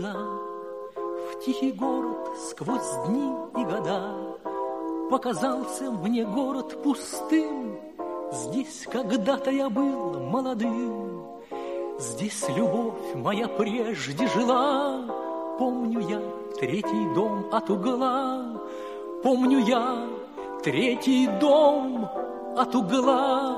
глаза в тихий город сквозь дни и года. Показался мне город пустым. Здесь когда-то я был молодым. Здесь любовь моя прежде жила. Помню я третий дом от угла. Помню я третий дом от угла.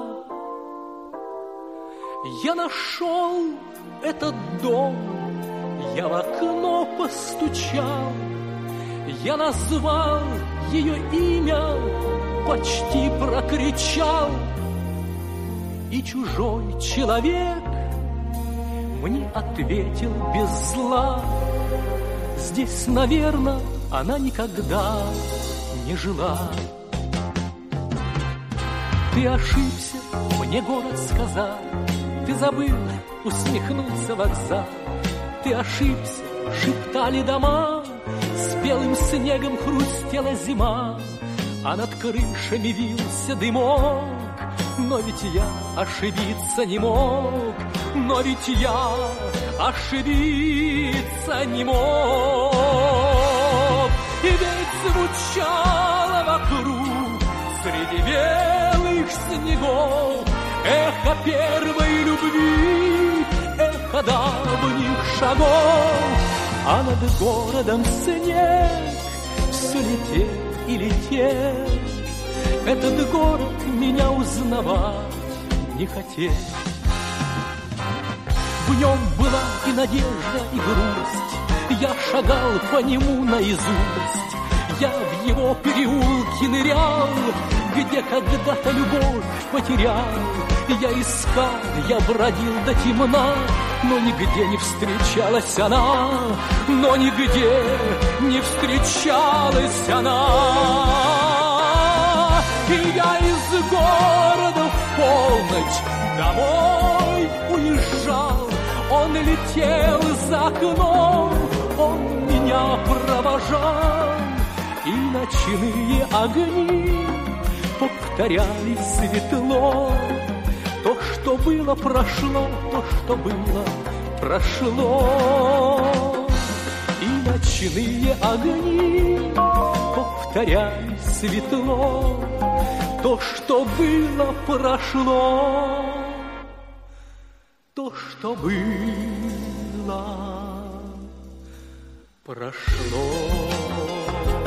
Я нашел этот дом, я в окно постучал, я назвал ее имя, почти прокричал. И чужой человек мне ответил без зла: здесь, наверное, она никогда не жила. Ты ошибся, мне город сказал, ты забыл усмехнуться вокзал. Ты ошибся, шептали дома, с белым снегом хрустела зима, а над крышами вился дымок. Но ведь я ошибиться не мог, но ведь я ошибиться не мог. И ведь звучало вокруг среди белых снегов эхо первой любви, эхо давних шагов. А над городом снег все летел и летел. Этот город меня узнавать не хотел. В нем была и надежда, и грусть. Я шагал по нему наизусть. Я в его переулке нырял, где когда-то любовь потерял. Я искал, я бродил до темна, но нигде не встречалась она, но нигде не встречалась она. И я из города в полночь домой уезжал. Он летел за окном, он меня провожал. И ночные огни повторяли светло. То, что было, прошло, то, что было, прошло. И ночные огни повторяли светло. То, что было, прошло. То, что было, прошло.